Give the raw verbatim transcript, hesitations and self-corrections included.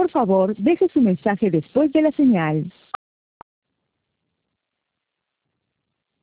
Por favor, deje su mensaje después de la señal.